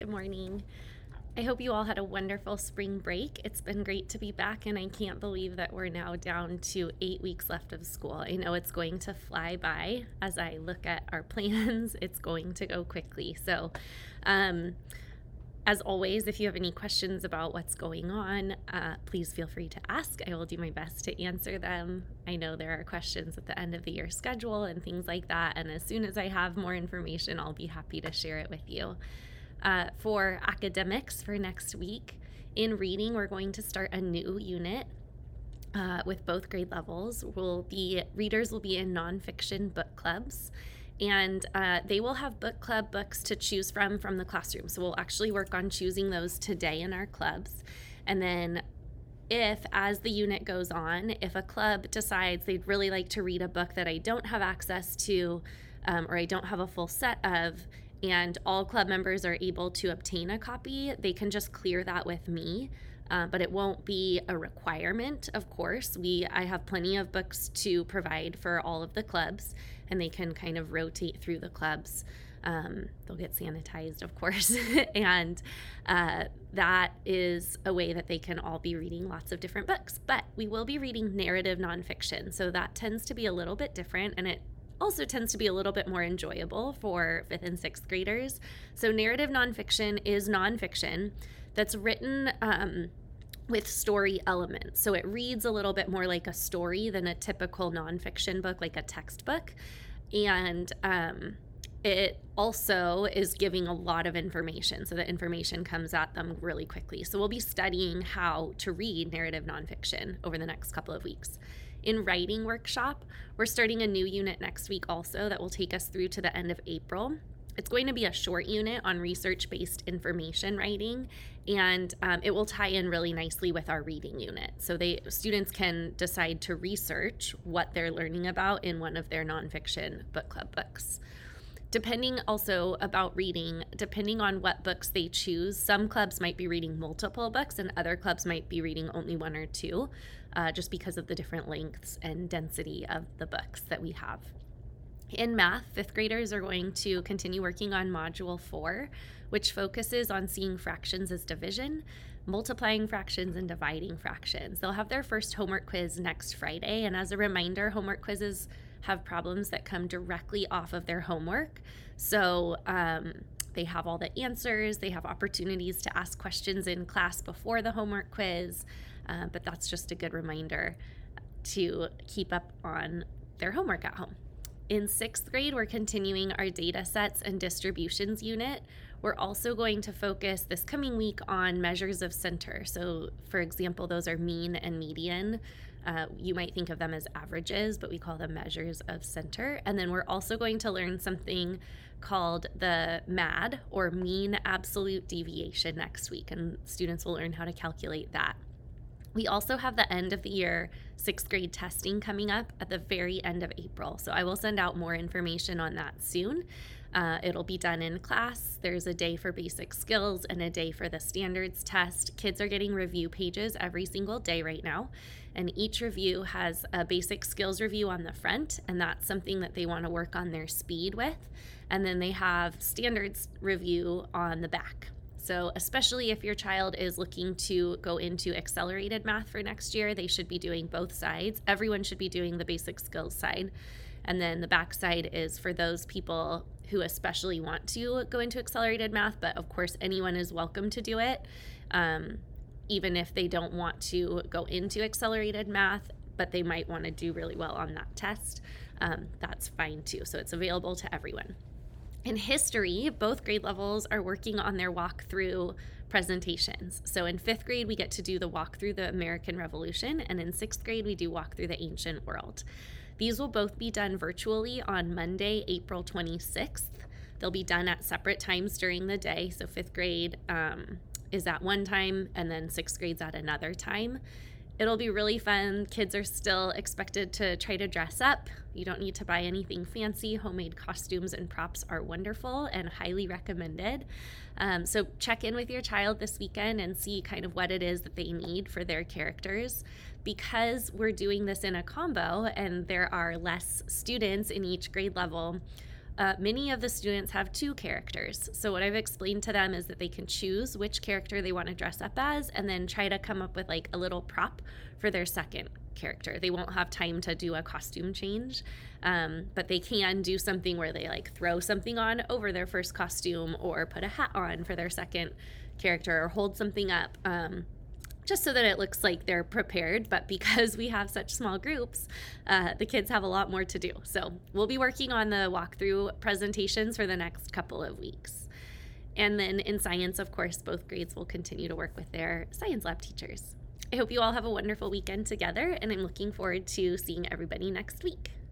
Good morning. I hope you all had a wonderful spring break. It's been great to be back, and I can't believe that we're now down to 8 weeks left of school. I know it's going to fly by as I look at our plans. It's going to go quickly. So, as always, if you have any questions about what's going on, please feel free to ask. I will do my best to answer them. I know there are questions at the end of the year schedule and things like that, and as soon as I have more information, I'll be happy to share it with you. For academics for next week, in reading, we're going to start a new unit with both grade levels. Readers will be in nonfiction book clubs, and they will have book club books to choose from the classroom. So we'll actually work on choosing those today in our clubs. And then as the unit goes on, if a club decides they'd really like to read a book that I don't have access to, or I don't have a full set of, and all club members are able to obtain a copy, they can just clear that with me. But it won't be a requirement, of course. I have plenty of books to provide for all of the clubs, and they can kind of rotate through the clubs. They'll get sanitized, of course, and that is a way that they can all be reading lots of different books. But we will be reading narrative nonfiction, so that tends to be a little bit different, and it also tends to be a little bit more enjoyable for 5th and 6th graders. So narrative nonfiction is nonfiction that's written with story elements. So it reads a little bit more like a story than a typical nonfiction book, like a textbook. And it also is giving a lot of information, so the information comes at them really quickly. So we'll be studying how to read narrative nonfiction over the next couple of weeks. In writing workshop, we're starting a new unit next week also that will take us through to the end of April. It's going to be a short unit on research-based information writing, and it will tie in really nicely with our reading unit. So students can decide to research what they're learning about in one of their nonfiction book club books. Depending also about reading, depending on what books they choose, some clubs might be reading multiple books and other clubs might be reading only one or two, just because of the different lengths and density of the books that we have. In math, 5th graders are going to continue working on Module 4, which focuses on seeing fractions as division, multiplying fractions, and dividing fractions. They'll have their first homework quiz next Friday, and as a reminder, homework quizzes have problems that come directly off of their homework. So they have all the answers, they have opportunities to ask questions in class before the homework quiz, but that's just a good reminder to keep up on their homework at home. In 6th grade, we're continuing our data sets and distributions unit. We're also going to focus this coming week on measures of center. So, for example, those are mean and median. You might think of them as averages, but we call them measures of center. And then we're also going to learn something called the MAD, or mean absolute deviation, next week, and students will learn how to calculate that. We also have the end of the year 6th grade testing coming up at the very end of April. So I will send out more information on that soon. It'll be done in class. There's a day for basic skills and a day for the standards test. Kids are getting review pages every single day right now, and each review has a basic skills review on the front, and that's something that they want to work on their speed with. And then they have standards review on the back. So especially if your child is looking to go into accelerated math for next year, they should be doing both sides. Everyone should be doing the basic skills side. And then the back side is for those people who especially want to go into accelerated math, but of course anyone is welcome to do it, even if they don't want to go into accelerated math, but they might want to do really well on that test. That's fine too. So it's available to everyone. In history, both grade levels are working on their walkthrough presentations. So in 5th grade, we get to do the walk through the American Revolution, and in 6th grade, we do walk through the ancient world. These will both be done virtually on Monday, April 26th. They'll be done at separate times during the day. So 5th grade is at one time, and then 6th grade's at another time. It'll be really fun. Kids are still expected to try to dress up. You don't need to buy anything fancy. Homemade costumes and props are wonderful and highly recommended. So check in with your child this weekend and see kind of what it is that they need for their characters. Because we're doing this in a combo and there are less students in each grade level, many of the students have two characters. So what I've explained to them is that they can choose which character they want to dress up as and then try to come up with like a little prop for their second character. They won't have time to do a costume change, but they can do something where they like throw something on over their first costume or put a hat on for their second character or hold something up. Just so that it looks like they're prepared. But because we have such small groups, the kids have a lot more to do. So we'll be working on the walkthrough presentations for the next couple of weeks. And then in science, of course, both grades will continue to work with their science lab teachers. I hope you all have a wonderful weekend together, and I'm looking forward to seeing everybody next week.